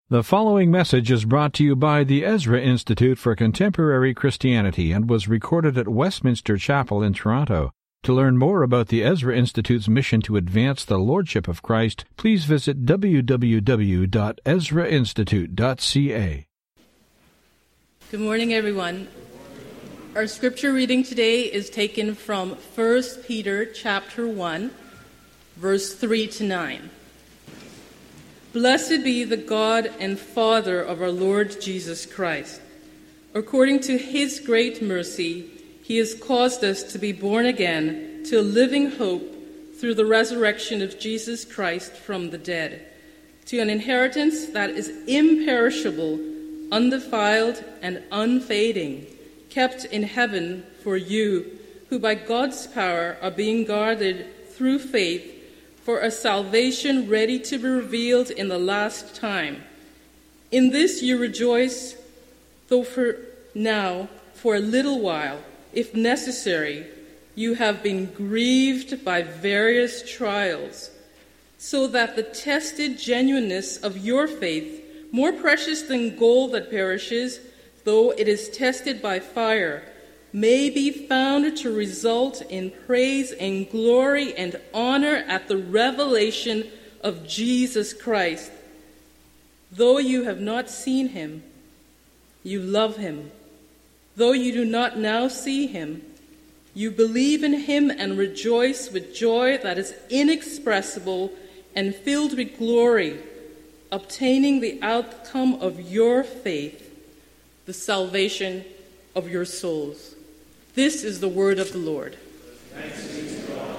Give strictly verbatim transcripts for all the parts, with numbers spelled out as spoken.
The following message is brought to you by the Ezra Institute for Contemporary Christianity and was recorded at Westminster Chapel in Toronto. To learn more about the Ezra Institute's mission to advance the Lordship of Christ, please visit w w w dot ezra institute dot c a. Good morning, everyone. Our scripture reading today is taken from First Peter chapter one, verse three to nine. Blessed be the God and Father of our Lord Jesus Christ. According to his great mercy, he has caused us to be born again to a living hope through the resurrection of Jesus Christ from the dead, to an inheritance that is imperishable, undefiled, and unfading, kept in heaven for you, who by God's power are being guarded through faith for a salvation ready to be revealed in the last time. In this you rejoice, though for now, for a little while, if necessary, you have been grieved by various trials, so that the tested genuineness of your faith, more precious than gold that perishes, though it is tested by fire, may be found to result in praise and glory and honor at the revelation of Jesus Christ. Though you have not seen him, you love him. Though you do not now see him, you believe in him and rejoice with joy that is inexpressible and filled with glory, obtaining the outcome of your faith, the salvation of your souls. This is the word of the Lord. Thanks be to God.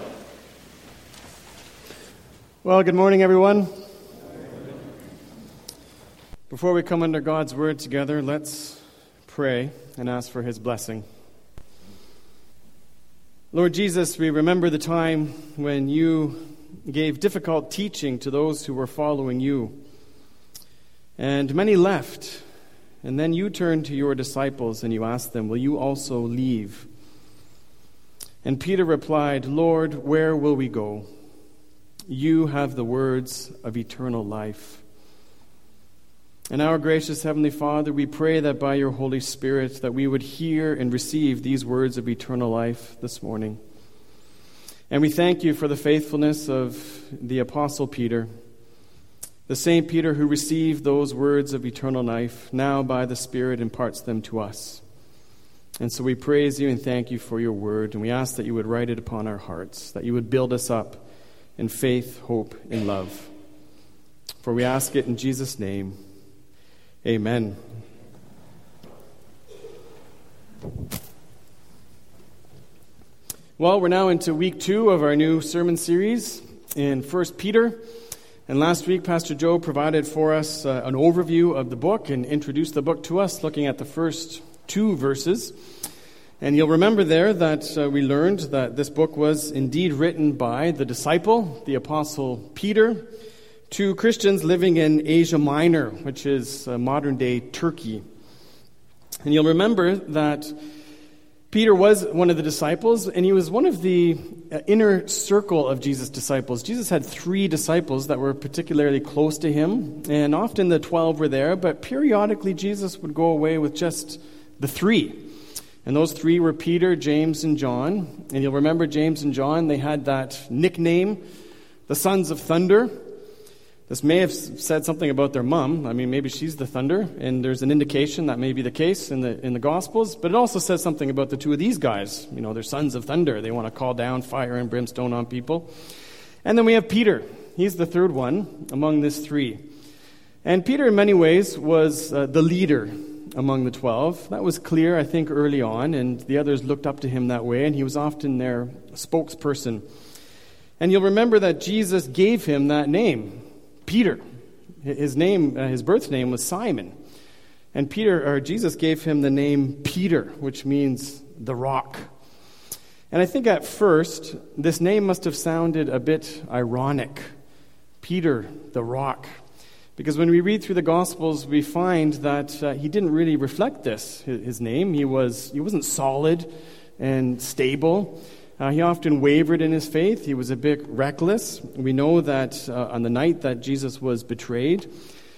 Well, good morning, everyone. Before we come under God's word together, let's pray and ask for his blessing. Lord Jesus, we remember the time when you gave difficult teaching to those who were following you. And many left. And then you turned to your disciples and you asked them, will you also leave? And Peter replied, Lord, where will we go? You have the words of eternal life. And our gracious Heavenly Father, we pray that by your Holy Spirit that we would hear and receive these words of eternal life this morning. And we thank you for the faithfulness of the Apostle Peter, the same Peter who received those words of eternal life, now by the Spirit imparts them to us. And so we praise you and thank you for your word, and we ask that you would write it upon our hearts, that you would build us up in faith, hope, and love. For we ask it in Jesus' name. Amen. Well, we're now into week two of our new sermon series in First Peter. And last week, Pastor Joe provided for us uh, an overview of the book and introduced the book to us, looking at the first two verses. And you'll remember there that uh, we learned that this book was indeed written by the disciple, the Apostle Peter, to Christians living in Asia Minor, which is uh, modern-day Turkey. And you'll remember that Peter was one of the disciples, and he was one of the inner circle of Jesus' disciples. Jesus had three disciples that were particularly close to him, and often the twelve were there, but periodically Jesus would go away with just the three. And those three were Peter, James, and John. And you'll remember James and John, they had that nickname, the Sons of Thunder. This may have said something about their mom. I mean, maybe she's the thunder, and there's an indication that may be the case in the in the Gospels. But it also says something about the two of these guys. You know, they're sons of thunder. They want to call down fire and brimstone on people. And then we have Peter. He's the third one among these three. And Peter, in many ways, was uh, the leader among the twelve. That was clear, I think, early on, and the others looked up to him that way, and he was often their spokesperson. And you'll remember that Jesus gave him that name, Peter. His name, uh, his birth name was Simon. And Peter, or Jesus gave him the name Peter, which means the rock. And I think at first, this name must have sounded a bit ironic. Peter, the rock. Because when we read through the Gospels, we find that uh, he didn't really reflect this, his name. He, was, he wasn't solid and stable. Uh, he often wavered in his faith. He was a bit reckless. We know that uh, on the night that Jesus was betrayed,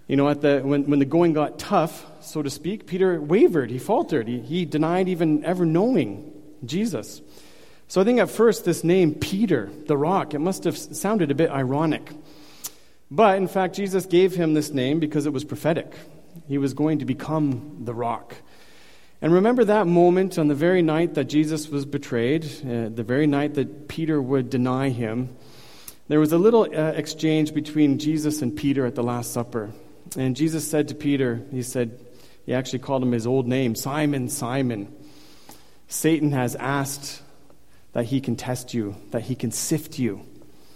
You know, at the when, when the going got tough, so to speak, Peter wavered, he faltered, he, he denied even ever knowing Jesus. So I think at first this name, Peter, the rock, it must have sounded a bit ironic. But in fact, Jesus gave him this name because it was prophetic. He was going to become the rock. And remember that moment on the very night that Jesus was betrayed, uh, the very night that Peter would deny him, there was a little uh, exchange between Jesus and Peter at the Last Supper. And Jesus said to Peter, he said, he actually called him his old name, Simon, Simon. Satan has asked that he can test you, that he can sift you.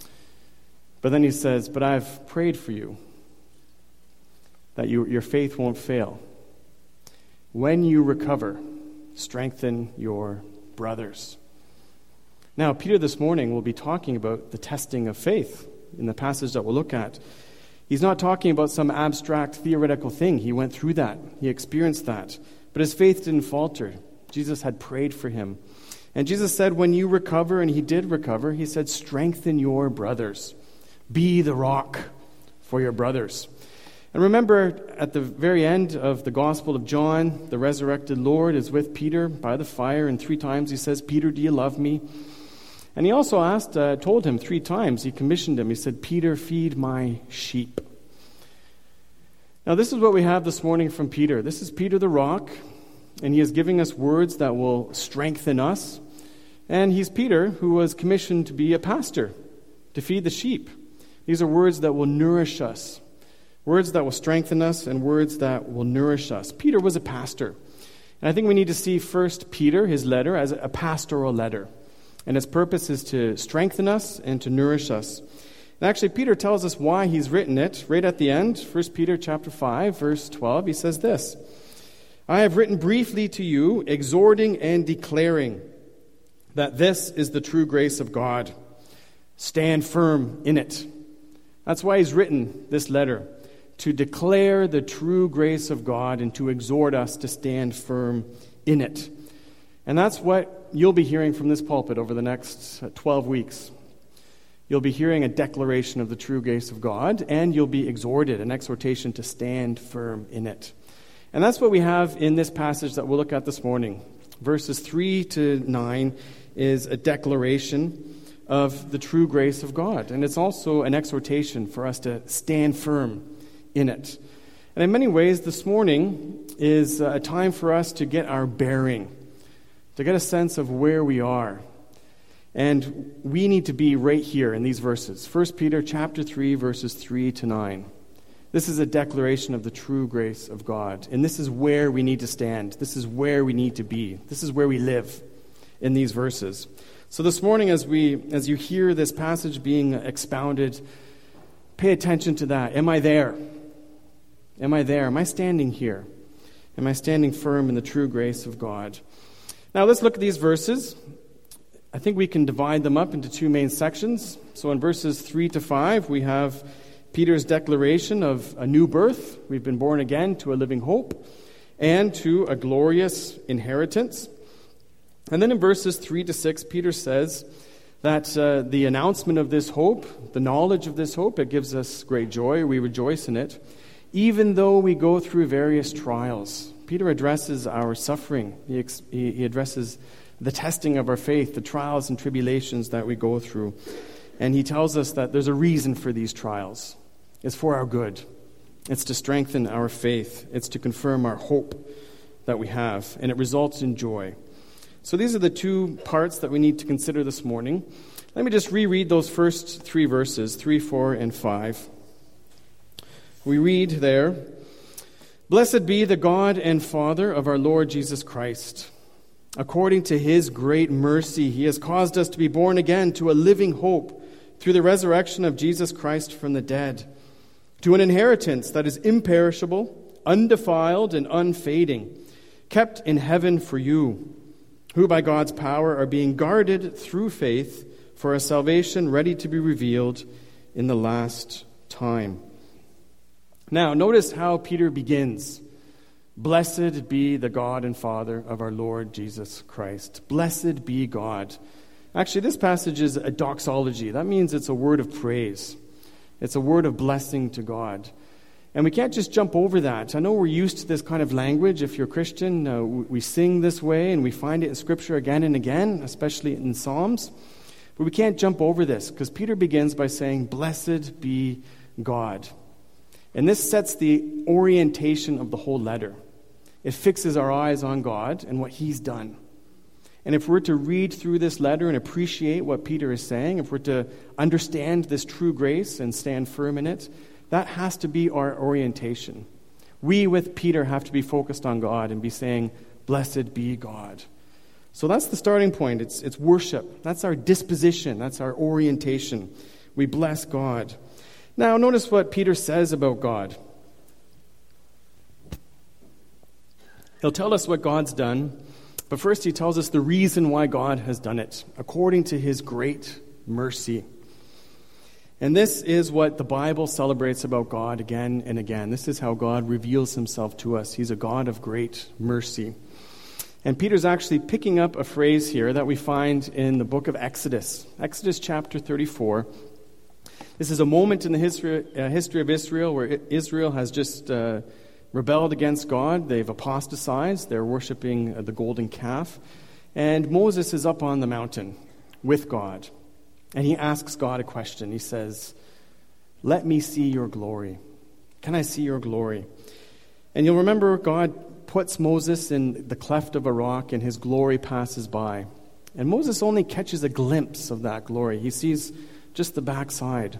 But then he says, but I've prayed for you, that you, your faith won't fail. When you recover, strengthen your brothers. Now, Peter this morning will be talking about the testing of faith in the passage that we'll look at. He's not talking about some abstract theoretical thing. He went through that. He experienced that. But his faith didn't falter. Jesus had prayed for him. And Jesus said, when you recover, and he did recover, he said, strengthen your brothers. Be the rock for your brothers. And remember, at the very end of the Gospel of John, the resurrected Lord is with Peter by the fire, and three times he says, Peter, do you love me? And he also asked, uh, told him three times, he commissioned him, he said, Peter, feed my sheep. Now this is what we have this morning from Peter. This is Peter the rock, and he is giving us words that will strengthen us. And he's Peter, who was commissioned to be a pastor, to feed the sheep. These are words that will nourish us, words that will strengthen us, and words that will nourish us. Peter was a pastor. And I think we need to see First Peter, his letter, as a pastoral letter. And its purpose is to strengthen us and to nourish us. And actually, Peter tells us why he's written it. Right at the end, First Peter chapter five, verse twelve, he says this, I have written briefly to you, exhorting and declaring that this is the true grace of God. Stand firm in it. That's why he's written this letter, to declare the true grace of God and to exhort us to stand firm in it. And that's what you'll be hearing from this pulpit over the next twelve weeks. You'll be hearing a declaration of the true grace of God, and you'll be exhorted, an exhortation to stand firm in it. And that's what we have in this passage that we'll look at this morning. Verses three to nine is a declaration of the true grace of God. And it's also an exhortation for us to stand firm in it. And in many ways, this morning is a time for us to get our bearing, to get a sense of where we are. And we need to be right here in these verses. First Peter chapter three, verses three to nine. This is a declaration of the true grace of God. And this is where we need to stand. This is where we need to be. This is where we live in these verses. So this morning, as we as you hear this passage being expounded, pay attention to that. Am I there? Am I there? Am I standing here? Am I standing firm in the true grace of God? Now let's look at these verses. I think we can divide them up into two main sections. So in verses three to five, we have Peter's declaration of a new birth. We've been born again to a living hope and to a glorious inheritance. And then in verses three to six, Peter says that uh, the announcement of this hope, the knowledge of this hope, it gives us great joy. We rejoice in it, even though we go through various trials. Peter addresses our suffering. He, ex- he addresses the testing of our faith, the trials and tribulations that we go through. And he tells us that there's a reason for these trials. It's for our good. It's to strengthen our faith. It's to confirm our hope that we have. And it results in joy. So these are the two parts that we need to consider this morning. Let me just reread those first three verses, three, four, and five. We read there, Blessed be the God and Father of our Lord Jesus Christ. According to his great mercy, he has caused us to be born again to a living hope through the resurrection of Jesus Christ from the dead, to an inheritance that is imperishable, undefiled, and unfading, kept in heaven for you, who by God's power are being guarded through faith for a salvation ready to be revealed in the last time. Now, notice how Peter begins. Blessed be the God and Father of our Lord Jesus Christ. Blessed be God. Actually, this passage is a doxology. That means it's a word of praise. It's a word of blessing to God. And we can't just jump over that. I know we're used to this kind of language. If you're a Christian, uh, we sing this way, and we find it in Scripture again and again, especially in Psalms. But we can't jump over this, because Peter begins by saying, "Blessed be God." And this sets the orientation of the whole letter. It fixes our eyes on God and what He's done. And if we're to read through this letter and appreciate what Peter is saying, if we're to understand this true grace and stand firm in it, that has to be our orientation. We, with Peter, have to be focused on God and be saying, "Blessed be God." So that's the starting point. It's, it's worship. That's our disposition. That's our orientation. We bless God. Now, notice what Peter says about God. He'll tell us what God's done, but first he tells us the reason why God has done it, according to His great mercy. And this is what the Bible celebrates about God again and again. This is how God reveals Himself to us. He's a God of great mercy. And Peter's actually picking up a phrase here that we find in the book of Exodus. Exodus chapter thirty-four. This is a moment in the history, uh, history of Israel where Israel has just uh, rebelled against God. They've apostatized. They're worshiping uh, the golden calf. And Moses is up on the mountain with God. And he asks God a question. He says, "Let me see your glory. Can I see your glory?" And you'll remember God puts Moses in the cleft of a rock and His glory passes by. And Moses only catches a glimpse of that glory. He sees just the backside.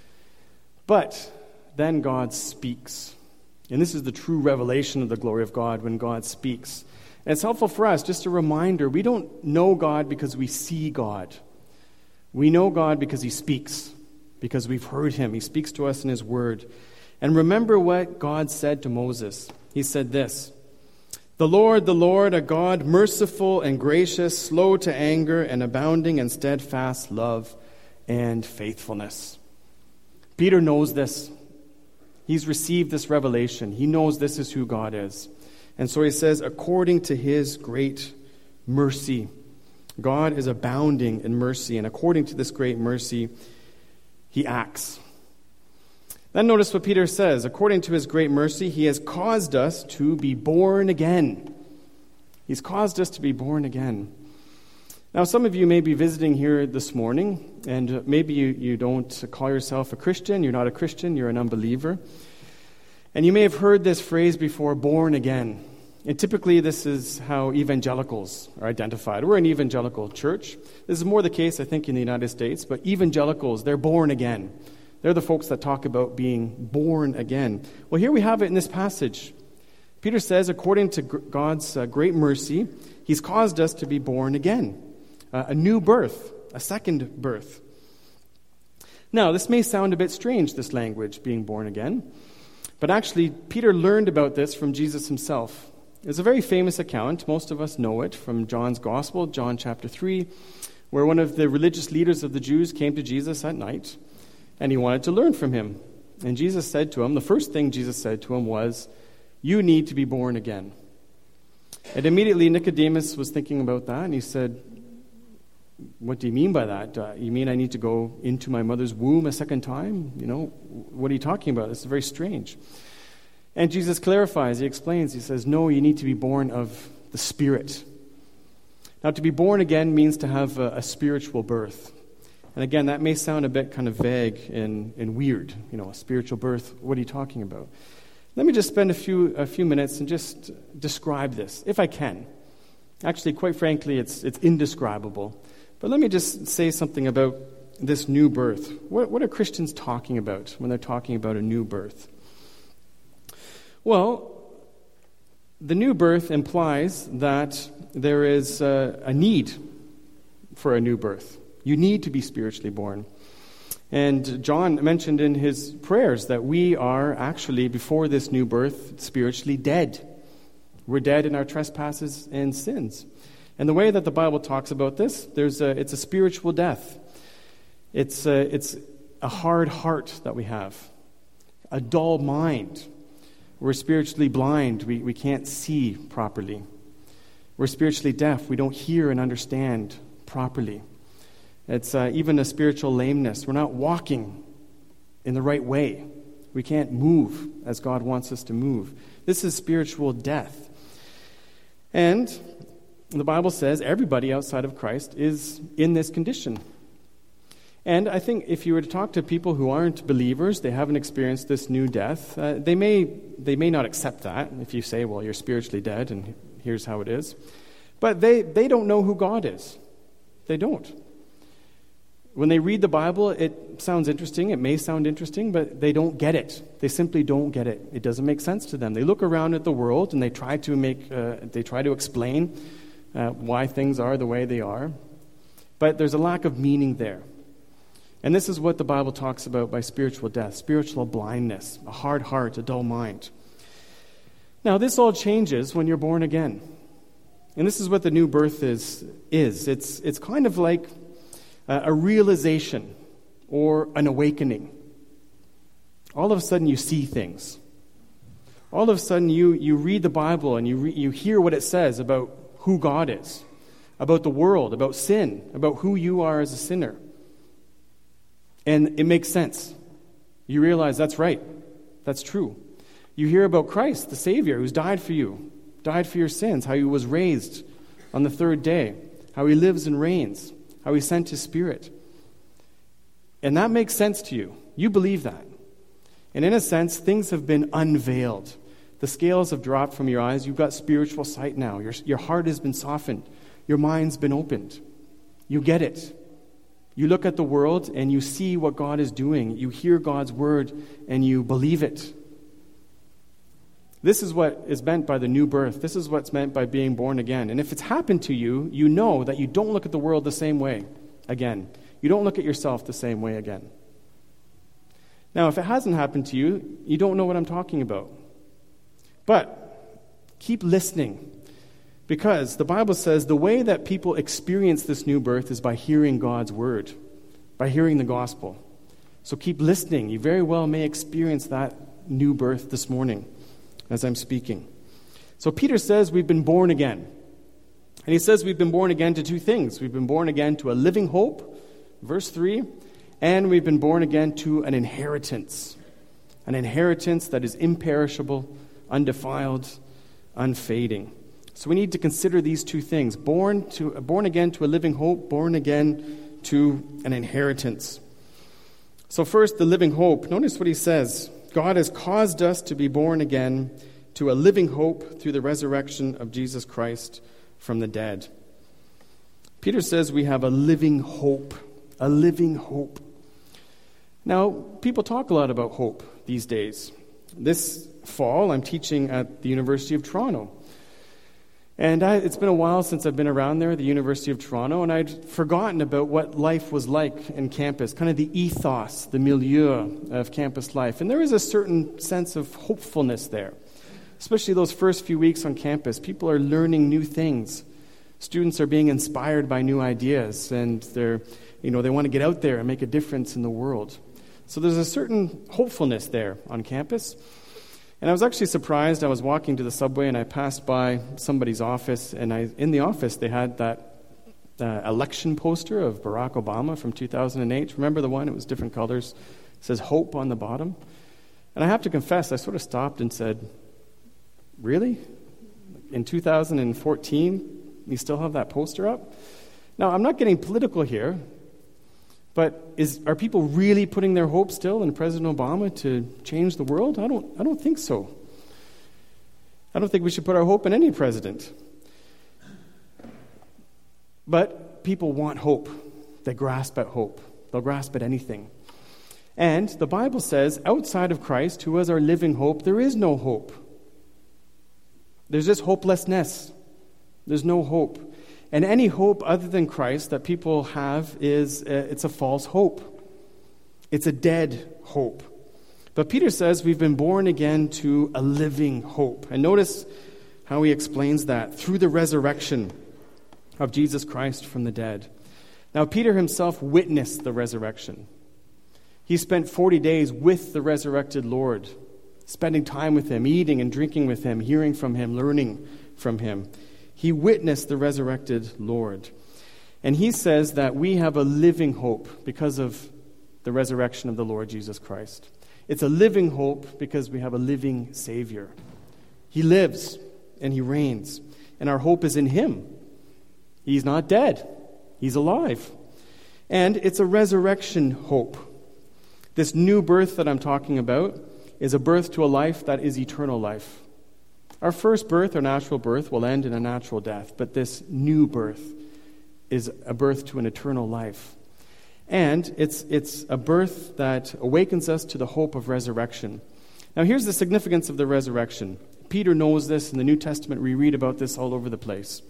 But then God speaks. And this is the true revelation of the glory of God, when God speaks. And it's helpful for us, just a reminder, we don't know God because we see God. We know God because He speaks, because we've heard Him. He speaks to us in His Word. And remember what God said to Moses. He said this, "The Lord, the Lord, a God merciful and gracious, slow to anger, and abounding in steadfast love and faithfulness." Peter knows this. He's received this revelation. He knows this is who God is. And so he says, according to His great mercy. God is abounding in mercy, and according to this great mercy, He acts. Then notice what Peter says. According to His great mercy, He has caused us to be born again. He's caused us to be born again. Now, some of you may be visiting here this morning, and maybe you, you don't call yourself a Christian. You're not a Christian. You're an unbeliever. And you may have heard this phrase before, born again. And typically this is how evangelicals are identified. We're an evangelical church. This is more the case, I think, in the United States. But evangelicals, they're born again. They're the folks that talk about being born again. Well, here we have it in this passage. Peter says, according to God's uh, great mercy, He's caused us to be born again. Uh, a new birth, a second birth. Now, this may sound a bit strange, this language, being born again. But actually, Peter learned about this from Jesus Himself. It's a very famous account. Most of us know it from John's Gospel, John chapter three, where one of the religious leaders of the Jews came to Jesus at night, and he wanted to learn from Him. And Jesus said to him, the first thing Jesus said to him was, "You need to be born again." And immediately Nicodemus was thinking about that, and he said, "What do you mean by that? Uh, you mean I need to go into my mother's womb a second time? You know, what are you talking about? This is very strange." And Jesus clarifies, He explains, He says, "No, you need to be born of the Spirit." Now, to be born again means to have a, a spiritual birth. And again, that may sound a bit kind of vague and, and weird. You know, a spiritual birth, what are you talking about? Let me just spend a few a few minutes and just describe this, if I can. Actually, quite frankly, it's it's indescribable. But let me just say something about this new birth. What, what are Christians talking about when they're talking about a new birth? Well, the new birth implies that there is a, a need for a new birth. You need to be spiritually born. And John mentioned in his prayers that we are actually, before this new birth, spiritually dead. We're dead in our trespasses and sins. And the way that the Bible talks about this, there's a, it's a spiritual death. It's a, it's a hard heart that we have, a dull mind. We're spiritually blind. We, we can't see properly. We're spiritually deaf. We don't hear and understand properly. It's uh, even a spiritual lameness. We're not walking in the right way. We can't move as God wants us to move. This is spiritual death. And the Bible says everybody outside of Christ is in this condition. And I think if you were to talk to people who aren't believers, they haven't experienced this new death, uh, they may they may not accept that if you say, well, you're spiritually dead and here's how it is. But they, they don't know who God is. They don't. When they read the Bible, it sounds interesting. It may sound interesting, but they don't get it. They simply don't get it. It doesn't make sense to them. They look around at the world and they try to make uh, they try to explain uh, why things are the way they are. But there's a lack of meaning there. And this is what the Bible talks about by spiritual death, spiritual blindness, a hard heart, a dull mind. Now, this all changes when you're born again. And this is what the new birth is. is. It's, it's kind of like a, a realization or an awakening. All of a sudden you see things. All of a sudden you, you read the Bible and you, re, you hear what it says about who God is, about the world, about sin, about who you are as a sinner. And it makes sense. You realize that's right. That's true. You hear about Christ, the Savior, who's died for you, died for your sins, how he was raised on the third day, how he lives and reigns, how he sent his Spirit. And that makes sense to you. You believe that. And in a sense, things have been unveiled. The scales have dropped from your eyes. You've got spiritual sight now. Your, your heart has been softened. Your mind's been opened. You get it. You look at the world and you see what God is doing. You hear God's word and you believe it. This is what is meant by the new birth. This is what's meant by being born again. And if it's happened to you, you know that you don't look at the world the same way again. You don't look at yourself the same way again. Now, if it hasn't happened to you, you don't know what I'm talking about. But keep listening. Because the Bible says the way that people experience this new birth is by hearing God's word, by hearing the gospel. So keep listening. You very well may experience that new birth this morning as I'm speaking. So Peter says we've been born again. And he says we've been born again to two things. We've been born again to a living hope, verse three, and we've been born again to an inheritance. An inheritance that is imperishable, undefiled, unfading. So we need to consider these two things, born to born again to a living hope, born again to an inheritance. So first, the living hope. Notice what he says. God has caused us to be born again to a living hope through the resurrection of Jesus Christ from the dead. Peter says we have a living hope, a living hope. Now, people talk a lot about hope these days. This fall, I'm teaching at the University of Toronto. And I, it's been a while since I've been around there, the University of Toronto, and I'd forgotten about what life was like in campus, kind of the ethos, the milieu of campus life. And there is a certain sense of hopefulness there, especially those first few weeks on campus. People are learning new things. Students are being inspired by new ideas, and they're, you know, they want to get out there and make a difference in the world. So there's a certain hopefulness there on campus. And I was actually surprised. I was walking to the subway and I passed by somebody's office, and I, in the office they had that uh, election poster of Barack Obama from two thousand eight. Remember the one? It was different colors. It says hope on the bottom. And I have to confess, I sort of stopped and said, really? In two thousand fourteen, you still have that poster up? Now, I'm not getting political here, but is are people really putting their hope still in President Obama to change the world? I don't I don't think so. I don't think we should put our hope in any president. But people want hope. They grasp at hope. They'll grasp at anything. And the Bible says, outside of Christ, who is our living hope, there is no hope. There's just hopelessness. There's no hope. And any hope other than Christ that people have is, uh, it's a false hope. It's a dead hope. But Peter says we've been born again to a living hope. And notice how he explains that through the resurrection of Jesus Christ from the dead. Now, Peter himself witnessed the resurrection. He spent forty days with the resurrected Lord, spending time with him, eating and drinking with him, hearing from him, learning from him. He witnessed the resurrected Lord. And he says that we have a living hope because of the resurrection of the Lord Jesus Christ. It's a living hope because we have a living Savior. He lives and he reigns, and our hope is in him. He's not dead. He's alive. And it's a resurrection hope. This new birth that I'm talking about is a birth to a life that is eternal life. Our first birth, our natural birth, will end in a natural death, but this new birth is a birth to an eternal life. And it's it's a birth that awakens us to the hope of resurrection. Now here's the significance of the resurrection. Peter knows this. In the New Testament, we read about this all over the place.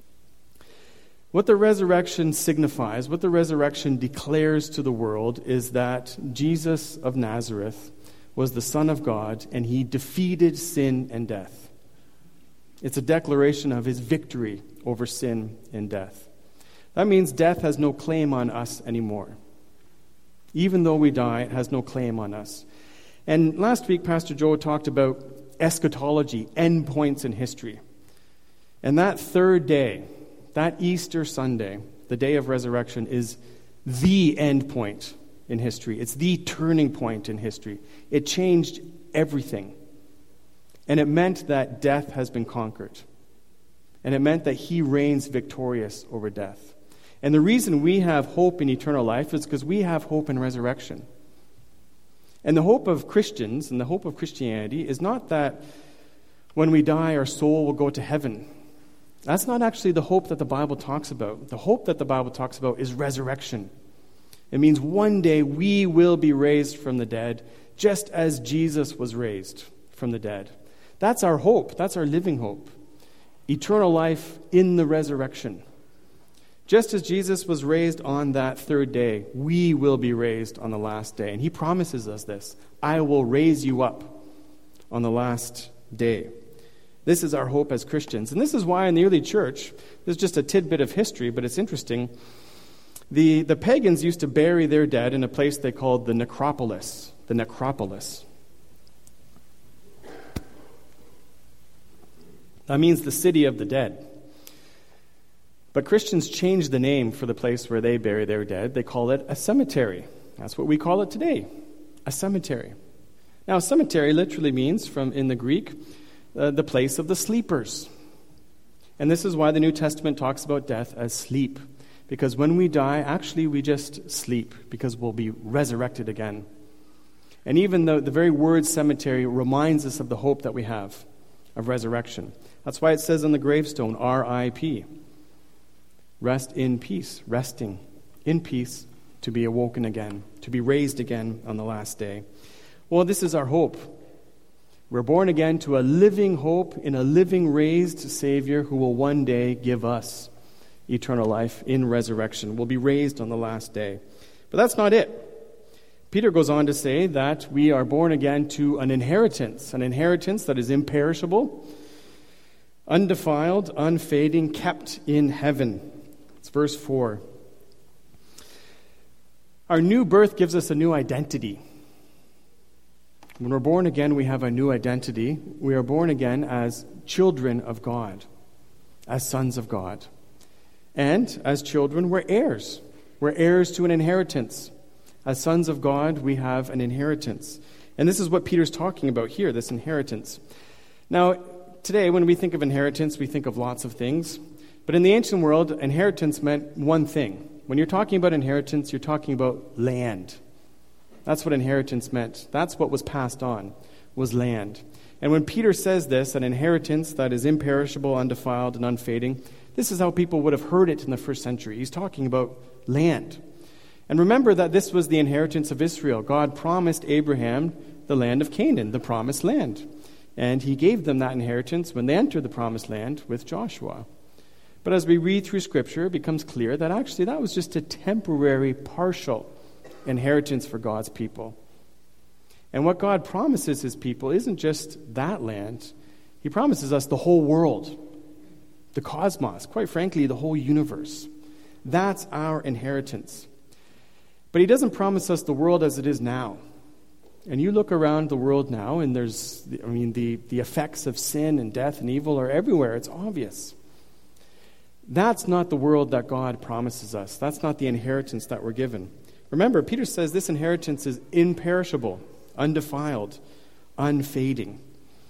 What the resurrection signifies, what the resurrection declares to the world, is that Jesus of Nazareth was the Son of God, and he defeated sin and death. It's a declaration of his victory over sin and death. That means death has no claim on us anymore. Even though we die, it has no claim on us. And last week, Pastor Joe talked about eschatology, end points in history. And that third day, that Easter Sunday, the day of resurrection, is the end point in history. It's the turning point in history. It changed everything. And it meant that death has been conquered. And it meant that he reigns victorious over death. And the reason we have hope in eternal life is because we have hope in resurrection. And the hope of Christians and the hope of Christianity is not that when we die, our soul will go to heaven. That's not actually the hope that the Bible talks about. The hope that the Bible talks about is resurrection. It means one day we will be raised from the dead, just as Jesus was raised from the dead. That's our hope. That's our living hope. Eternal life in the resurrection. Just as Jesus was raised on that third day, we will be raised on the last day. And he promises us this. I will raise you up on the last day. This is our hope as Christians. And this is why in the early church, this is just a tidbit of history, but it's interesting. The, the pagans used to bury their dead in a place they called the necropolis. The necropolis. That means the city of the dead. But Christians changed the name for the place where they bury their dead. They call it a cemetery. That's what we call it today, a cemetery. Now, a cemetery literally means, from in the Greek, uh, the place of the sleepers. And this is why the New Testament talks about death as sleep. Because when we die, actually we just sleep, because we'll be resurrected again. And even though the very word cemetery reminds us of the hope that we have of resurrection. That's why it says on the gravestone, R I P. Rest in peace, resting in peace to be awoken again, to be raised again on the last day. Well, this is our hope. We're born again to a living hope in a living raised Savior who will one day give us eternal life in resurrection. We'll be raised on the last day. But that's not it. Peter goes on to say that we are born again to an inheritance, an inheritance that is imperishable, undefiled, unfading, kept in heaven. It's verse four. Our new birth gives us a new identity. When we're born again, we have a new identity. We are born again as children of God, as sons of God. And as children, we're heirs. We're heirs to an inheritance. As sons of God, we have an inheritance. And this is what Peter's talking about here, this inheritance. Now, today, when we think of inheritance, we think of lots of things. But in the ancient world, inheritance meant one thing. When you're talking about inheritance, you're talking about land. That's what inheritance meant. That's what was passed on, was land. And when Peter says this, an inheritance that is imperishable, undefiled, and unfading, this is how people would have heard it in the first century. He's talking about land. And remember that this was the inheritance of Israel. God promised Abraham the land of Canaan, the promised land. And he gave them that inheritance when they entered the promised land with Joshua. But as we read through Scripture, it becomes clear that actually that was just a temporary, partial inheritance for God's people. And what God promises his people isn't just that land. He promises us the whole world, the cosmos, quite frankly, the whole universe. That's our inheritance. But he doesn't promise us the world as it is now. And you look around the world now, and there's, I mean, the, the effects of sin and death and evil are everywhere. It's obvious. That's not the world that God promises us. That's not the inheritance that we're given. Remember, Peter says this inheritance is imperishable, undefiled, unfading.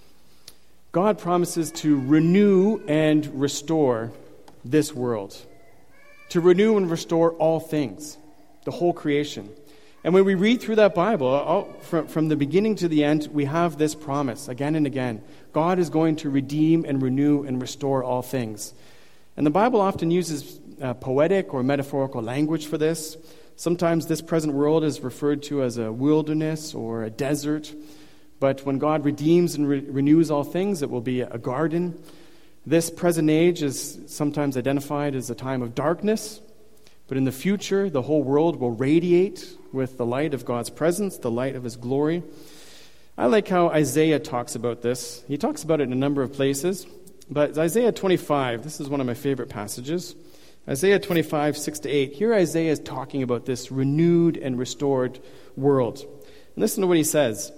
God promises to renew and restore this world, to renew and restore all things, the whole creation. And when we read through that Bible, all, from, from the beginning to the end, we have this promise again and again. God is going to redeem and renew and restore all things. And the Bible often uses uh, poetic or metaphorical language for this. Sometimes this present world is referred to as a wilderness or a desert. But when God redeems and re- renews all things, it will be a garden. This present age is sometimes identified as a time of darkness. But in the future, the whole world will radiate with the light of God's presence, the light of His glory. I like how Isaiah talks about this. He talks about it in a number of places. But Isaiah twenty-five, this is one of my favorite passages. Isaiah twenty-five, six to eight. Here Isaiah is talking about this renewed and restored world. And listen to what he says.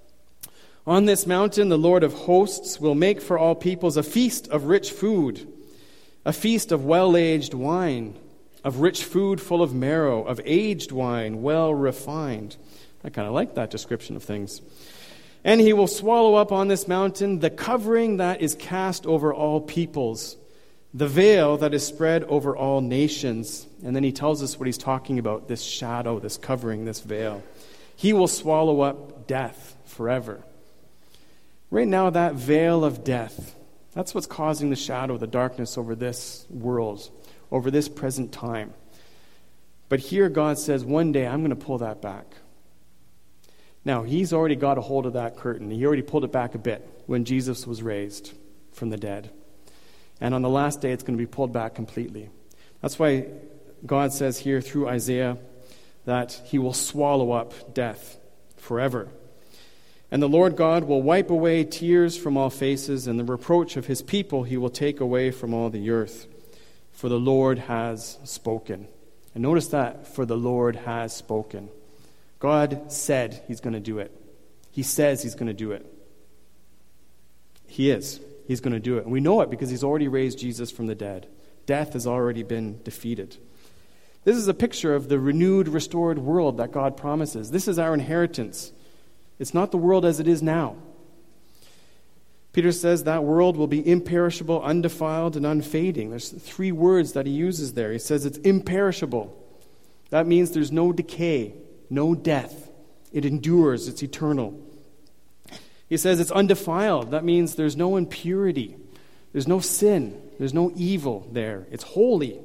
On this mountain, the Lord of hosts will make for all peoples a feast of rich food, a feast of well-aged wine, of rich food full of marrow, of aged wine, well refined. I kind of like that description of things. And he will swallow up on this mountain the covering that is cast over all peoples, the veil that is spread over all nations. And then he tells us what he's talking about, this shadow, this covering, this veil. He will swallow up death forever. Right now, that veil of death, that's what's causing the shadow, the darkness over this world, over this present time. But here God says, one day I'm going to pull that back. Now, he's already got a hold of that curtain. He already pulled it back a bit when Jesus was raised from the dead. And on the last day, it's going to be pulled back completely. That's why God says here through Isaiah that he will swallow up death forever. And the Lord God will wipe away tears from all faces, and the reproach of his people he will take away from all the earth. For the Lord has spoken. And notice that, for the Lord has spoken. God said he's going to do it. He says he's going to do it. He is. He's going to do it. And we know it because he's already raised Jesus from the dead. Death has already been defeated. This is a picture of the renewed, restored world that God promises. This is our inheritance. It's not the world as it is now. Peter says that world will be imperishable, undefiled, and unfading. There's three words that he uses there. He says it's imperishable. That means there's no decay, no death. It endures. It's eternal. He says it's undefiled. That means there's no impurity. There's no sin. There's no evil there. It's holy.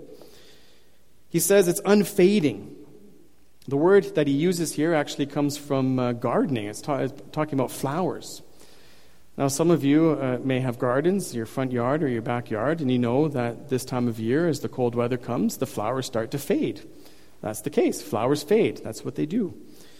He says it's unfading. The word that he uses here actually comes from uh, gardening. It's, ta- it's talking about flowers. Now, some of you uh, may have gardens, your front yard or your backyard, and you know that this time of year, as the cold weather comes, the flowers start to fade. That's the case. Flowers fade. That's what they do.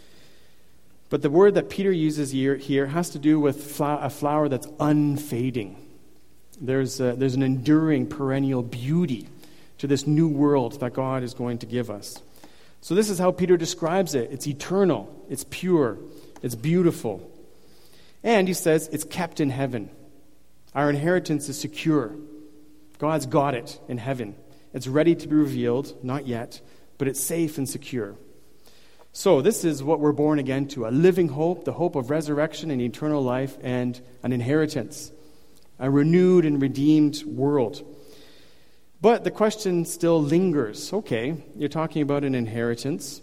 But the word that Peter uses here, here has to do with fla- a flower that's unfading. There's, a, there's an enduring, perennial beauty to this new world that God is going to give us. So this is how Peter describes it. It's eternal. It's pure. It's beautiful. And he says it's kept in heaven. Our inheritance is secure. God's got it in heaven. It's ready to be revealed, not yet, but it's safe and secure. So this is what we're born again to, a living hope, the hope of resurrection and eternal life, and an inheritance, a renewed and redeemed world. But the question still lingers. Okay, you're talking about an inheritance,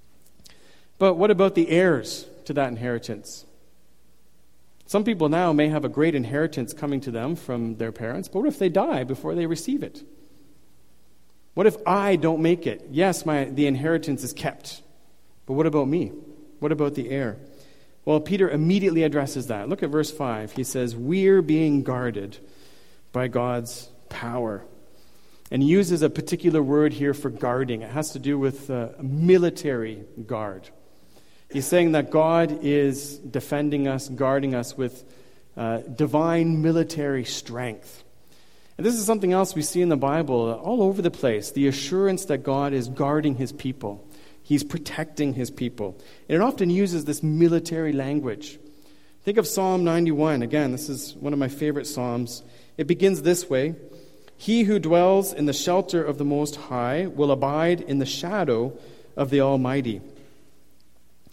but what about the heirs to that inheritance? Some people now may have a great inheritance coming to them from their parents, but what if they die before they receive it? What if I don't make it? Yes, my the inheritance is kept, but what about me? What about the heir? Well, Peter immediately addresses that. Look at verse five. He says, we're being guarded by God's power. And he uses a particular word here for guarding. It has to do with uh, a military guard. He's saying that God is defending us, guarding us with uh, divine military strength. And this is something else we see in the Bible all over the place, the assurance that God is guarding his people. He's protecting his people. And it often uses this military language. Think of Psalm ninety-one. Again, this is one of my favorite psalms. It begins this way. He who dwells in the shelter of the Most High will abide in the shadow of the Almighty.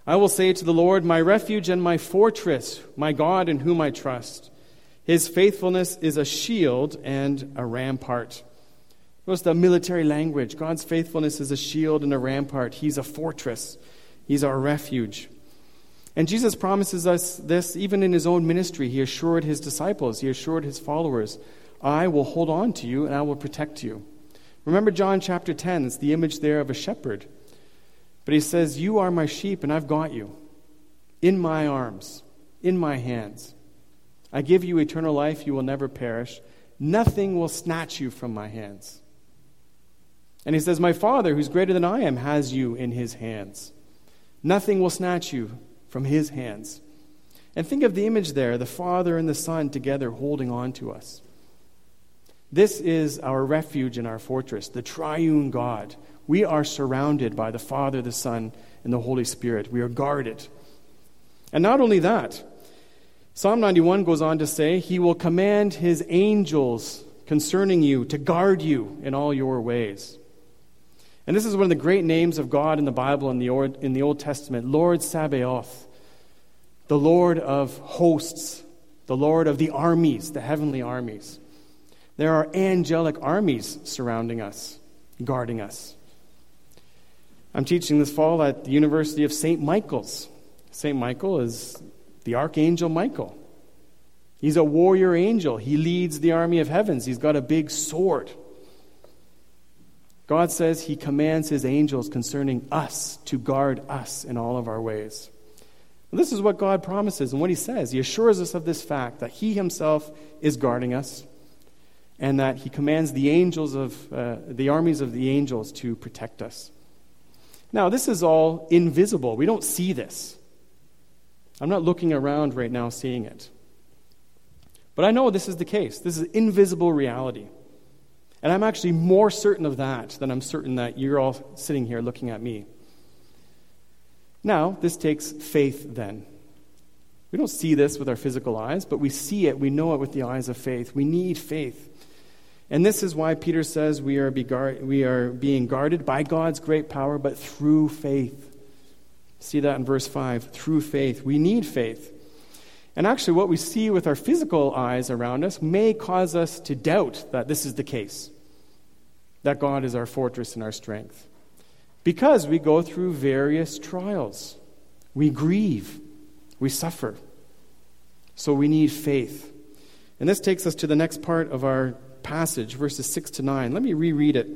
I will say to the Lord, my refuge and my fortress, my God in whom I trust. His faithfulness is a shield and a rampart. Notice the military language. God's faithfulness is a shield and a rampart. He's a fortress. He's our refuge. And Jesus promises us this even in his own ministry. He assured his disciples, he assured his followers, I will hold on to you and I will protect you. Remember John chapter ten, it's the image there of a shepherd. But he says, you are my sheep and I've got you in my arms, in my hands. I give you eternal life, you will never perish. Nothing will snatch you from my hands. And he says, my Father, who's greater than I am, has you in his hands. Nothing will snatch you from his hands. And think of the image there, the Father and the Son together holding on to us. This is our refuge and our fortress, the triune God. We are surrounded by the Father, the Son, and the Holy Spirit. We are guarded. And not only that, Psalm ninety-one goes on to say, he will command his angels concerning you to guard you in all your ways. And this is one of the great names of God in the Bible in the Old, in the Old Testament, Lord Sabaoth, the Lord of hosts, the Lord of the armies, the heavenly armies. There are angelic armies surrounding us, guarding us. I'm teaching this fall at the University of Saint Michael's. Saint Michael is the Archangel Michael. He's a warrior angel. He leads the army of heavens. He's got a big sword. God says he commands his angels concerning us to guard us in all of our ways. And this is what God promises and what he says. He assures us of this fact that he himself is guarding us and that he commands the angels of uh, the armies of the angels to protect us. Now, this is all invisible. We don't see this. I'm not looking around right now seeing it. But I know this is the case. This is invisible reality. And I'm actually more certain of that than I'm certain that you're all sitting here looking at me. Now, this takes faith then. We don't see this with our physical eyes, but we see it, we know it with the eyes of faith. We need faith. And this is why Peter says we are, be guard- we are being guarded by God's great power, but through faith. See that in verse five, through faith. We need faith. And actually what we see with our physical eyes around us may cause us to doubt that this is the case, that God is our fortress and our strength. Because we go through various trials. We grieve. We suffer. So we need faith. And this takes us to the next part of our passage, verses six to nine. Let me reread it.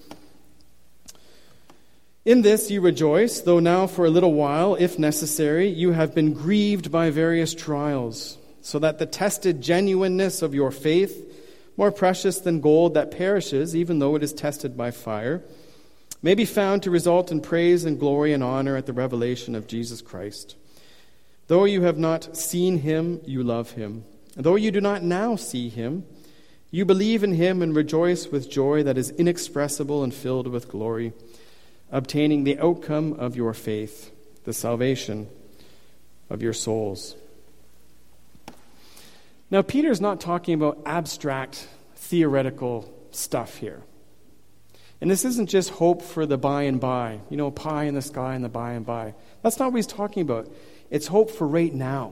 In this you rejoice, though now for a little while, if necessary, you have been grieved by various trials, so that the tested genuineness of your faith, more precious than gold that perishes, even though it is tested by fire, may be found to result in praise and glory and honor at the revelation of Jesus Christ. Though you have not seen him, you love him. Though you do not now see him, you believe in him and rejoice with joy that is inexpressible and filled with glory, obtaining the outcome of your faith, the salvation of your souls. Now, Peter's not talking about abstract, theoretical stuff here. And this isn't just hope for the by and by, you know, pie in the sky and the by and by. That's not what he's talking about. It's hope for right now.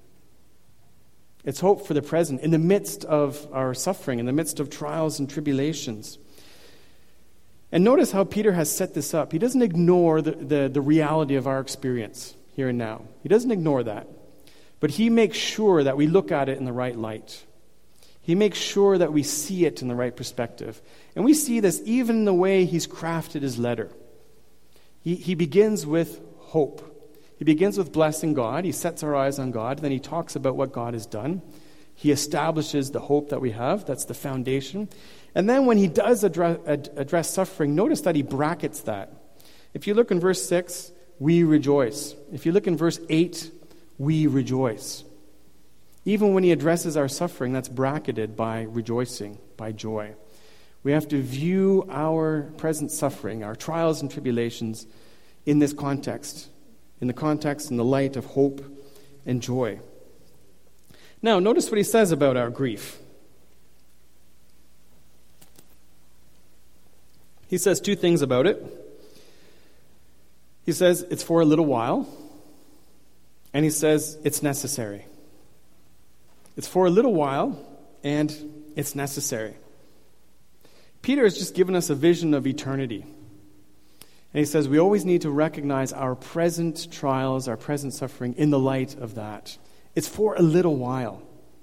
It's hope for the present, in the midst of our suffering, in the midst of trials and tribulations. And notice how Peter has set this up. He doesn't ignore the, the, the reality of our experience here and now. He doesn't ignore that. But he makes sure that we look at it in the right light. He makes sure that we see it in the right perspective. And we see this even in the way he's crafted his letter. He, he begins with hope. He begins with blessing God. He sets our eyes on God. Then he talks about what God has done. He establishes the hope that we have. That's the foundation. And then when he does address, address suffering, notice that he brackets that. If you look in verse six, we rejoice. If you look in verse eight, we rejoice. Even when he addresses our suffering, that's bracketed by rejoicing, by joy. We have to view our present suffering, our trials and tribulations, in this context, in the context and the light of hope and joy. Now, notice what he says about our grief. He says two things about it. He says it's for a little while. And he says it's necessary. It's for a little while, and it's necessary. Peter has just given us a vision of eternity. And he says we always need to recognize our present trials, our present suffering in the light of that. It's for a little while.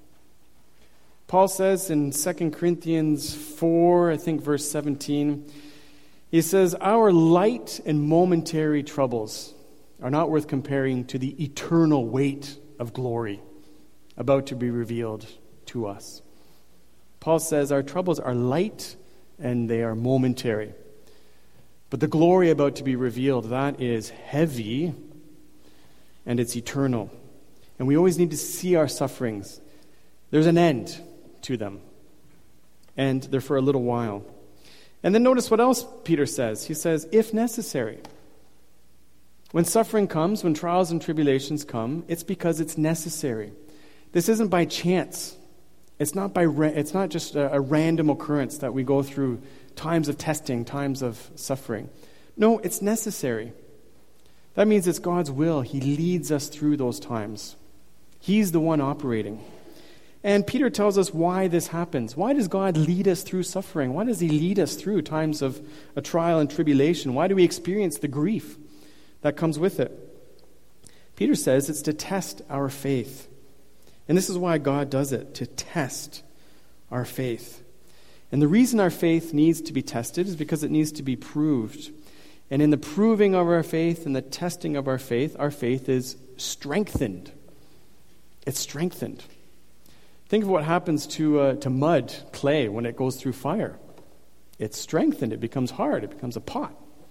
Paul says in Second Corinthians four, I think verse seventeen, he says, our light and momentary troubles are not worth comparing to the eternal weight of glory about to be revealed to us. Paul says our troubles are light and they are momentary. But the glory about to be revealed, that is heavy and it's eternal. And we always need to see our sufferings. There's an end to them. And they're for a little while. And then notice what else Peter says. He says, if necessary. When suffering comes, when trials and tribulations come, it's because it's necessary. This isn't by chance. It's not by. Ra- it's not just a, a random occurrence that we go through times of testing, times of suffering. No, it's necessary. That means it's God's will. He leads us through those times. He's the one operating. And Peter tells us why this happens. Why does God lead us through suffering? Why does he lead us through times of a trial and tribulation? Why do we experience the grief that comes with it? Peter says it's to test our faith. And this is why God does it, to test our faith. And the reason our faith needs to be tested is because it needs to be proved. And in the proving of our faith and the testing of our faith, our faith is strengthened. It's strengthened. Think of what happens to uh, to mud, clay, when it goes through fire. It's strengthened. It becomes hard. It becomes a pot.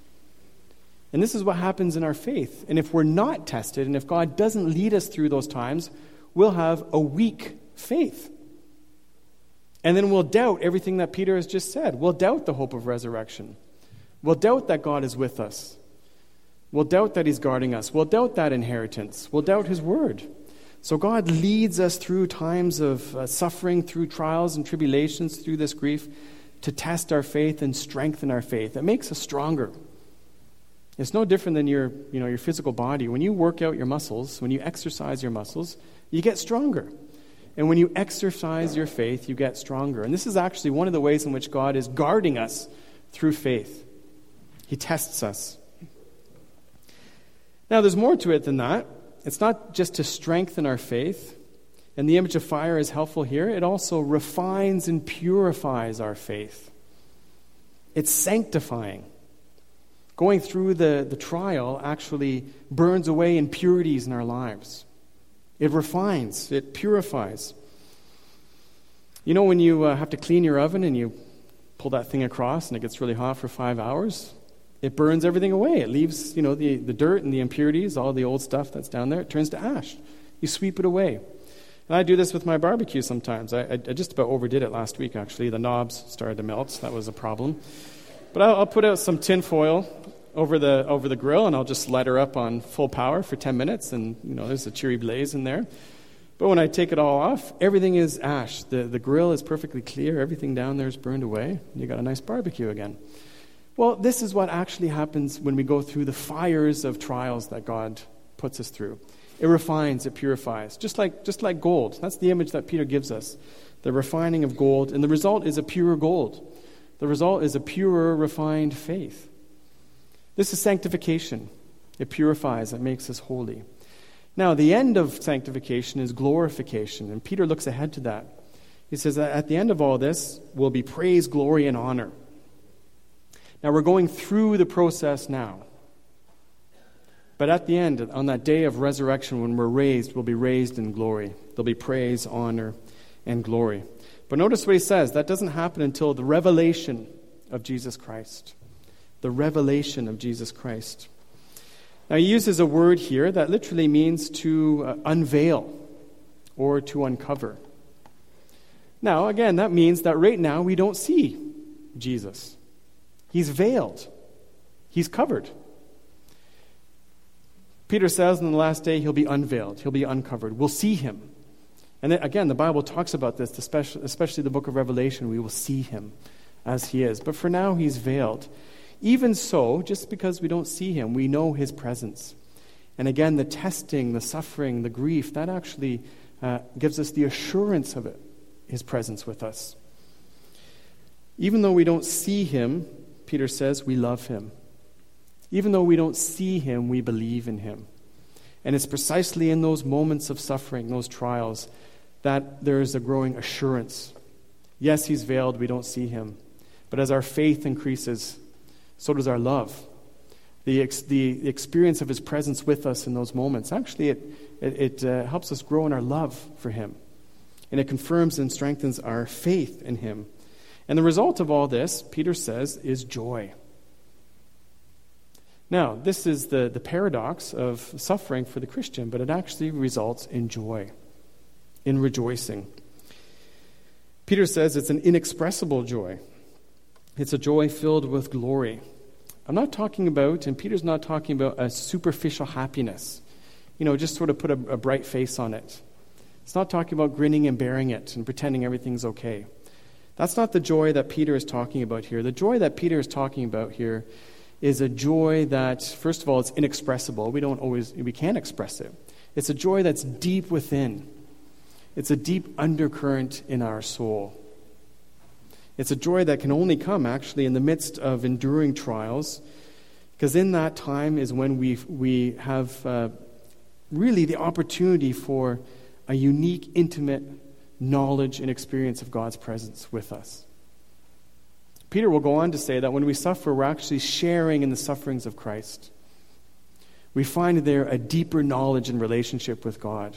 And this is what happens in our faith. And if we're not tested, and if God doesn't lead us through those times, we'll have a weak faith. And then we'll doubt everything that Peter has just said. We'll doubt the hope of resurrection. We'll doubt that God is with us. We'll doubt that he's guarding us. We'll doubt that inheritance. We'll doubt his word. So God leads us through times of uh, suffering, through trials and tribulations, through this grief, to test our faith and strengthen our faith. It makes us stronger. It's no different than your, you know, your physical body. When you work out your muscles, when you exercise your muscles, you get stronger. And when you exercise your faith, you get stronger. And this is actually one of the ways in which God is guarding us through faith. He tests us. Now, there's more to it than that. It's not just to strengthen our faith, and the image of fire is helpful here. It also refines and purifies our faith. It's sanctifying. Going through the, the trial actually burns away impurities in our lives. It refines, it purifies. You know when you uh, have to clean your oven and you pull that thing across and it gets really hot for five hours? It burns everything away. It leaves, you know, the, the dirt and the impurities, all the old stuff that's down there. It turns to ash. You sweep it away. And I do this with my barbecue sometimes. I, I, I just about overdid it last week, actually. The knobs started to melt. That was a problem. But I'll, I'll put out some tin foil over the over the grill, and I'll just light her up on full power for ten minutes, and, you know, there's a cheery blaze in there. But when I take it all off, everything is ash. The, the grill is perfectly clear. Everything down there is burned away. And you got a nice barbecue again. Well, this is what actually happens when we go through the fires of trials that God puts us through. It refines, it purifies, just like just like gold. That's the image that Peter gives us, the refining of gold. And the result is a pure gold. The result is a purer, refined faith. This is sanctification. It purifies, it makes us holy. Now, the end of sanctification is glorification, and Peter looks ahead to that. He says that at the end of all this will be praise, glory, and honor. Now, we're going through the process now. But at the end, on that day of resurrection, when we're raised, we'll be raised in glory. There'll be praise, honor, and glory. But notice what he says. That doesn't happen until the revelation of Jesus Christ. The revelation of Jesus Christ. Now, he uses a word here that literally means to uh, unveil or to uncover. Now, again, that means that right now we don't see Jesus. He's veiled. He's covered. Peter says in the last day he'll be unveiled. He'll be uncovered. We'll see him. And then, again, the Bible talks about this, especially, especially the book of Revelation. We will see him as he is. But for now, he's veiled. Even so, just because we don't see him, we know his presence. And again, the testing, the suffering, the grief, that actually uh, gives us the assurance of it, his presence with us. Even though we don't see him, Peter says, we love him. Even though we don't see him, we believe in him. And it's precisely in those moments of suffering, those trials, that there is a growing assurance. Yes, he's veiled, we don't see him. But as our faith increases, so does our love. The ex- the experience of his presence with us in those moments, actually it, it, it uh, helps us grow in our love for him. And it confirms and strengthens our faith in him. And the result of all this, Peter says, is joy. Now, this is the, the paradox of suffering for the Christian, but it actually results in joy, in rejoicing. Peter says it's an inexpressible joy. It's a joy filled with glory. I'm not talking about, and Peter's not talking about a superficial happiness. You know, just sort of put a, a bright face on it. It's not talking about grinning and bearing it and pretending everything's okay. That's not the joy that Peter is talking about here. The joy that Peter is talking about here is a joy that, first of all, it's inexpressible. We don't always, we can't express it. It's a joy that's deep within. It's a deep undercurrent in our soul. It's a joy that can only come, actually, in the midst of enduring trials, because in that time is when we we have uh, really the opportunity for a unique, intimate knowledge and experience of God's presence with us. Peter will go on to say that when we suffer, we're actually sharing in the sufferings of Christ. We find there a deeper knowledge and relationship with God.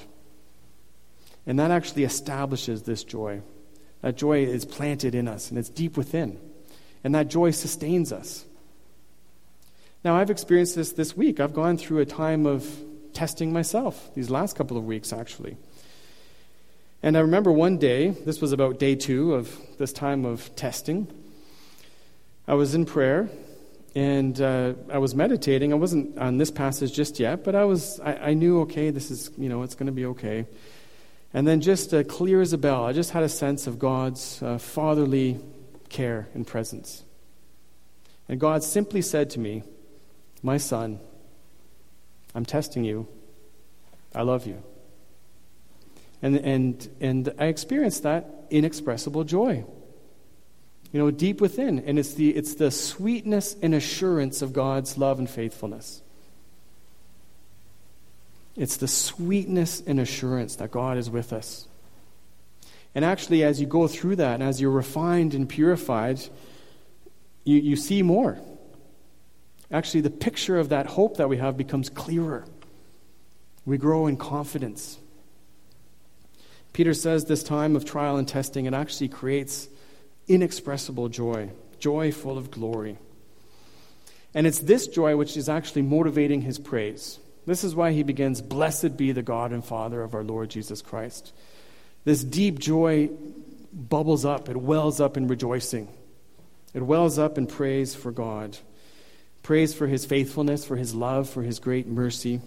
And that actually establishes this joy. That joy is planted in us, and it's deep within. And that joy sustains us. Now, I've experienced this this week. I've gone through a time of testing myself, these last couple of weeks, actually. And I remember one day, this was about day two of this time of testing, I was in prayer, and uh, I was meditating. I wasn't on this passage just yet, but I was. I, I knew, okay, this is, you know, it's going to be okay. And then just uh, clear as a bell, I just had a sense of God's uh, fatherly care and presence. And God simply said to me, "My son, I'm testing you. I love you." And and and I experienced that inexpressible joy. You know, deep within. And it's the it's the sweetness and assurance of God's love and faithfulness. It's the sweetness and assurance that God is with us. And actually, as you go through that, and as you're refined and purified, you, you see more. Actually, the picture of that hope that we have becomes clearer. We grow in confidence. Peter says this time of trial and testing, it actually creates inexpressible joy, joy full of glory. And it's this joy which is actually motivating his praise. This is why he begins, "Blessed be the God and Father of our Lord Jesus Christ." This deep joy bubbles up, it wells up in rejoicing. It wells up in praise for God. Praise for his faithfulness, for his love, for his great mercy.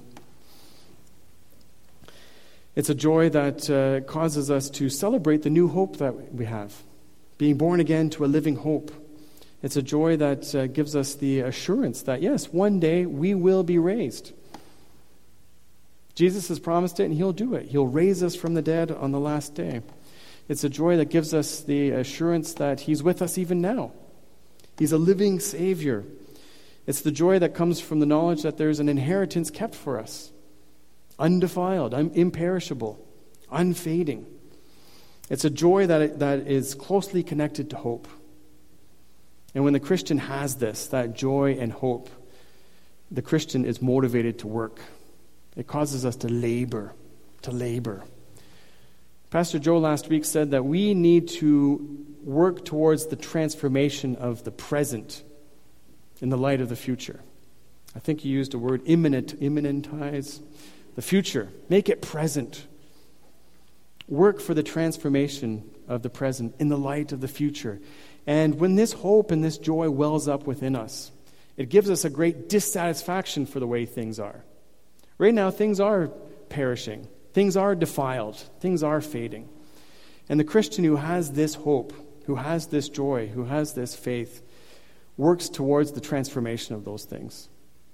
It's a joy that uh, causes us to celebrate the new hope that we have. Being born again to a living hope. It's a joy that uh, gives us the assurance that, yes, one day we will be raised. Jesus has promised it, and he'll do it. He'll raise us from the dead on the last day. It's a joy that gives us the assurance that he's with us even now. He's a living Savior. It's the joy that comes from the knowledge that there's an inheritance kept for us. Undefiled, imperishable, unfading. It's a joy that that is closely connected to hope. And when the Christian has this, that joy and hope, the Christian is motivated to work. It causes us to labor, to labor. Pastor Joe last week said that we need to work towards the transformation of the present in the light of the future. I think he used a word, imminent, imminentize the future. Make it present. Work for the transformation of the present in the light of the future. And when this hope and this joy wells up within us, it gives us a great dissatisfaction for the way things are. Right now, things are perishing. Things are defiled. Things are fading. And the Christian who has this hope, who has this joy, who has this faith, works towards the transformation of those things.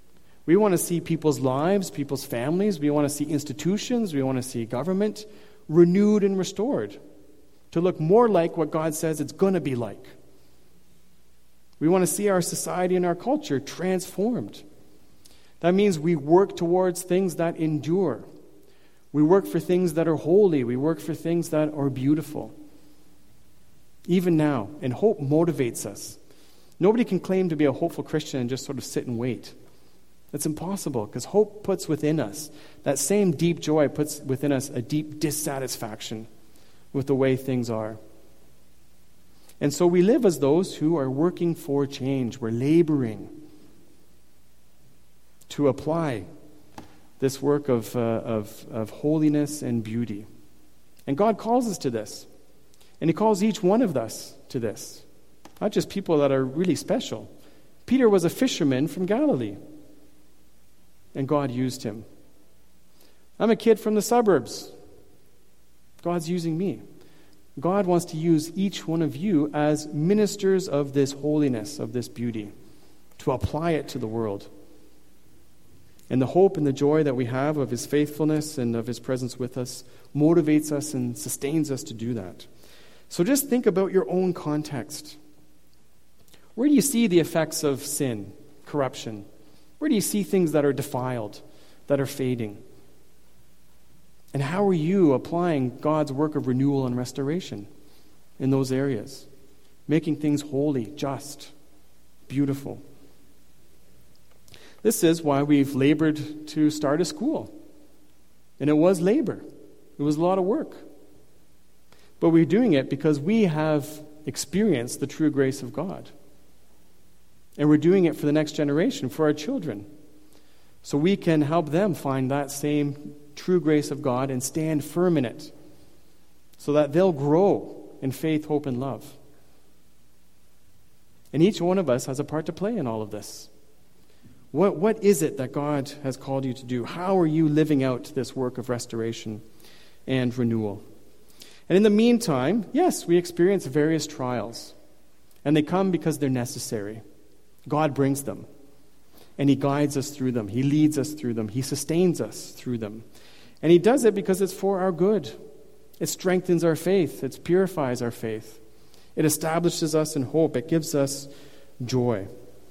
We want to see people's lives, people's families. We want to see institutions. We want to see government renewed and restored to look more like what God says it's going to be like. We want to see our society and our culture transformed. That means we work towards things that endure. We work for things that are holy. We work for things that are beautiful. Even now, and hope motivates us. Nobody can claim to be a hopeful Christian and just sort of sit and wait. That's impossible, because hope puts within us, that same deep joy puts within us a deep dissatisfaction with the way things are. And so we live as those who are working for change. We're laboring to apply this work of, uh, of, of holiness and beauty. And God calls us to this. And he calls each one of us to this. Not just people that are really special. Peter was a fisherman from Galilee. And God used him. I'm a kid from the suburbs. God's using me. God wants to use each one of you as ministers of this holiness, of this beauty, to apply it to the world. And the hope and the joy that we have of his faithfulness and of his presence with us motivates us and sustains us to do that. So just think about your own context. Where do you see the effects of sin, corruption? Where do you see things that are defiled, that are fading? And how are you applying God's work of renewal and restoration in those areas? Making things holy, just, beautiful. This is why we've labored to start a school. And it was labor. It was a lot of work. But we're doing it because we have experienced the true grace of God. And we're doing it for the next generation, for our children. So we can help them find that same true grace of God and stand firm in it, so that they'll grow in faith, hope, and love. And each one of us has a part to play in all of this. What, what is it that God has called you to do? How are you living out this work of restoration and renewal? And in the meantime, yes, we experience various trials. And they come because they're necessary. God brings them. And he guides us through them. He leads us through them. He sustains us through them. And he does it because it's for our good. It strengthens our faith. It purifies our faith. It establishes us in hope. It gives us joy.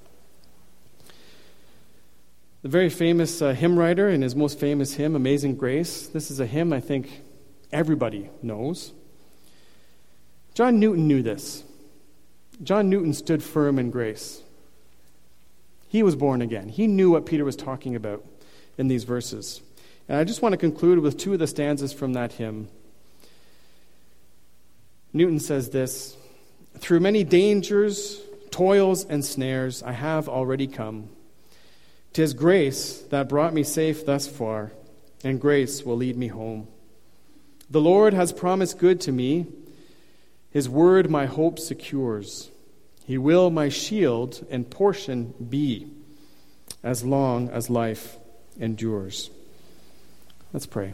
The very famous uh, hymn writer in his most famous hymn, Amazing Grace, this is a hymn I think everybody knows. John Newton knew this. John Newton stood firm in grace. He was born again. He knew what Peter was talking about in these verses. And I just want to conclude with two of the stanzas from that hymn. Newton says this: "Through many dangers, toils, and snares I have already come. 'Tis grace that brought me safe thus far, and grace will lead me home. The Lord has promised good to me. His word my hope secures. He will my shield and portion be, as long as life endures." Let's pray.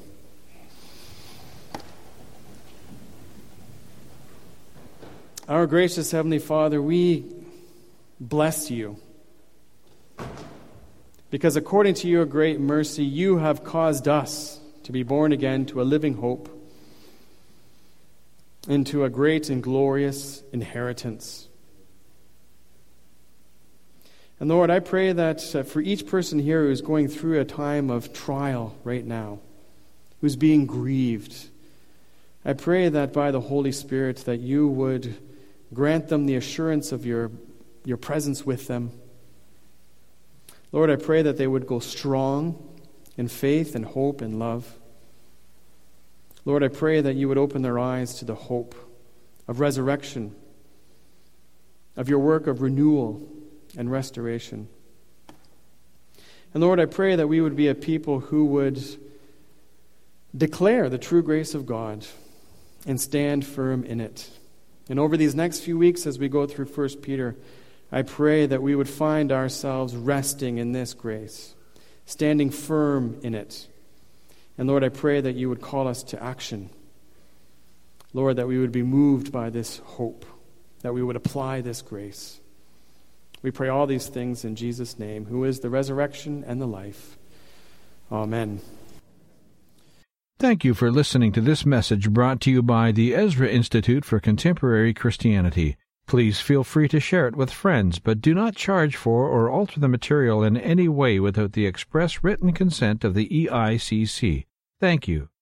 Our gracious Heavenly Father, we bless you, because according to your great mercy, you have caused us to be born again to a living hope, into a great and glorious inheritance. And Lord, I pray that uh, for each person here who's going through a time of trial right now, who's being grieved, I pray that by the Holy Spirit that you would grant them the assurance of your, your presence with them. Lord, I pray that they would go strong in faith and hope and love. Lord, I pray that you would open their eyes to the hope of resurrection, of your work of renewal and restoration. And Lord, I pray that we would be a people who would declare the true grace of God and stand firm in it. And over these next few weeks as we go through First Peter, I pray that we would find ourselves resting in this grace, standing firm in it. And Lord, I pray that you would call us to action. Lord, that we would be moved by this hope, that we would apply this grace. We pray all these things in Jesus' name, who is the resurrection and the life. Amen. Thank you for listening to this message brought to you by the Ezra Institute for Contemporary Christianity. Please feel free to share it with friends, but do not charge for or alter the material in any way without the express written consent of the E I C C. Thank you.